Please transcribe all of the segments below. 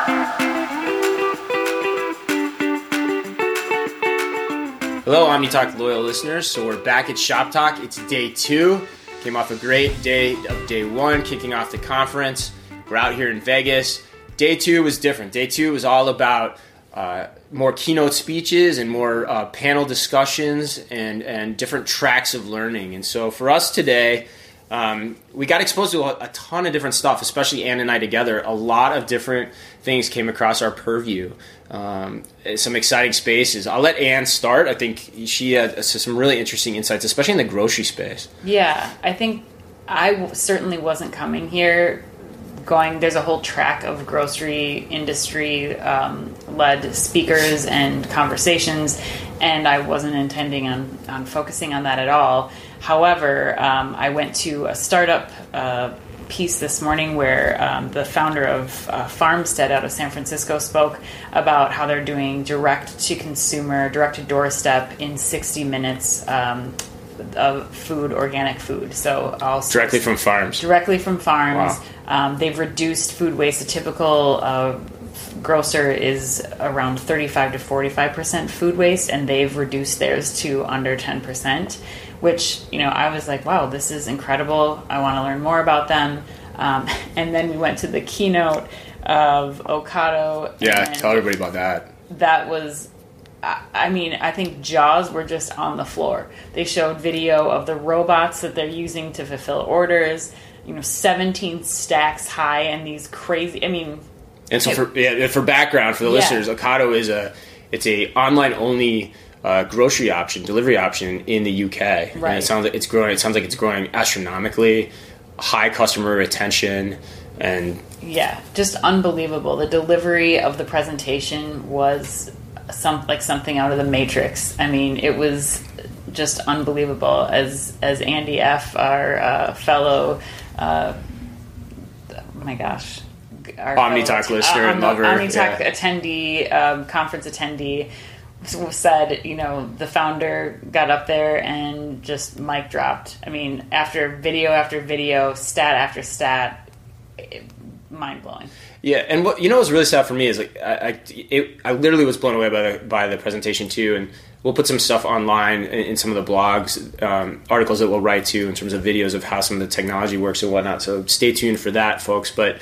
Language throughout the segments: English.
Hello, OmniTalk loyal listeners. So we're back at Shop Talk. It's day 2. Came off a great day of day 1, kicking off the conference. We're out here in Vegas. Day 2 was different. Day 2 was all about more keynote speeches and more panel discussions and different tracks of learning. And so for us today, we got exposed to a ton of different stuff, especially Ann and I together. A lot of different things came across our purview. Some exciting spaces. I'll let Ann start. I think she had some really interesting insights, especially in the grocery space. Yeah, I think I certainly wasn't coming here there's a whole track of grocery industry led speakers and conversations, and I wasn't intending on focusing on that at all. However, I went to a startup piece this morning where the founder of Farmstead out of San Francisco spoke about how they're doing direct-to-consumer, direct-to-doorstep in 60 minutes of food, organic food. So directly from farms. Directly from farms. Wow. They've reduced food waste. A typical grocer is around 35 to 45% food waste, and they've reduced theirs to under 10%, which, I was like, wow, this is incredible. I want to learn more about them. And then we went to the keynote of Ocado. Yeah, tell everybody about that. That was... I think jaws were just on the floor. They showed video of the robots that they're using to fulfill orders, 17 stacks high, and these crazy, And so for background, for the listeners, Ocado is a online only grocery option, delivery option in the UK. Right. And it sounds like it's growing. It sounds like it's growing astronomically, high customer retention, and just unbelievable. The delivery of the presentation was something out of the Matrix. It was just unbelievable. As Andy F., our fellow, our OmniTalk listener and lover, OmniTalk attendee, conference attendee, said, the founder got up there and just mic dropped. After video, stat after stat, mind blowing. Yeah, and what was really sad for me is I literally was blown away by the presentation too, and we'll put some stuff online in some of the blogs, articles that we'll write to in terms of videos of how some of the technology works and whatnot. So stay tuned for that, folks. But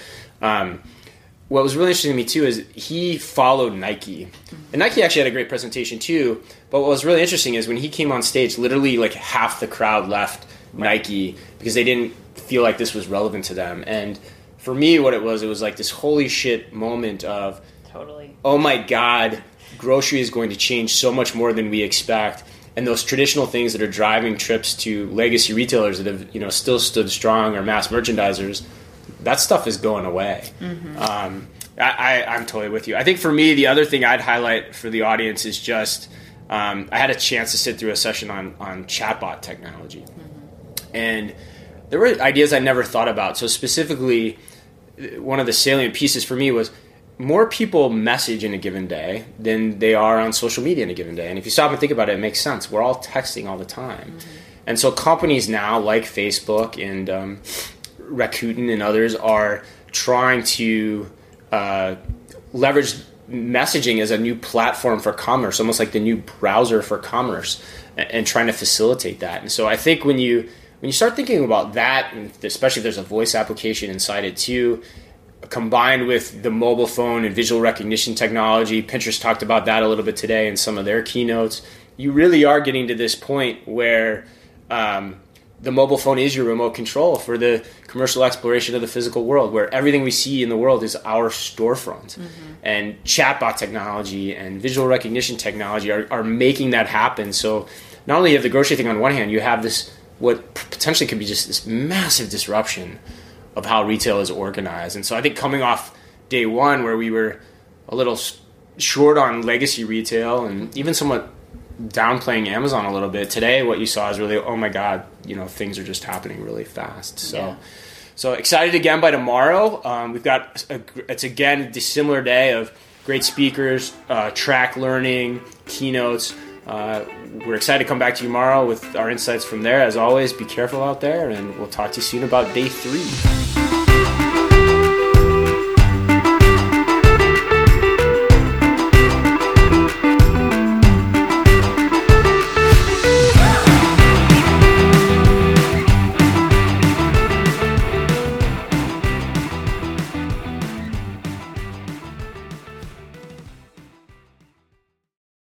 what was really interesting to me too is he followed Nike, and Nike actually had a great presentation too. But what was really interesting is when he came on stage, literally like half the crowd left Nike because they didn't feel like this was relevant to them. And for me, what it was like this holy shit moment of, totally, oh my God, grocery is going to change so much more than we expect. And those traditional things that are driving trips to legacy retailers that have, still stood strong, or mass merchandisers, that stuff is going away. Mm-hmm. I'm totally with you. I think for me, the other thing I'd highlight for the audience is just, I had a chance to sit through a session on chatbot technology. Mm-hmm. And there were ideas I never thought about. So specifically, one of the salient pieces for me was more people message in a given day than they are on social media in a given day. And if you stop and think about it, it makes sense. We're all texting all the time. Mm-hmm. And so companies now like Facebook and Rakuten and others are trying to leverage messaging as a new platform for commerce, almost like the new browser for commerce, and trying to facilitate that. And so I think when you start thinking about that, and especially if there's a voice application inside it too, combined with the mobile phone and visual recognition technology, Pinterest talked about that a little bit today in some of their keynotes, you really are getting to this point where the mobile phone is your remote control for the commercial exploration of the physical world, where everything we see in the world is our storefront. Mm-hmm. And chatbot technology and visual recognition technology are making that happen. So not only you have the grocery thing on one hand, you have this what potentially could be just this massive disruption of how retail is organized. And so I think coming off day 1 where we were a little short on legacy retail and even somewhat downplaying Amazon a little bit, today what you saw is really, oh my God, things are just happening really fast. So excited again by tomorrow. We've got, it's again a dissimilar day of great speakers, track learning, keynotes. We're excited to come back to you tomorrow with our insights from there. As always, be careful out there, and we'll talk to you soon about day 3.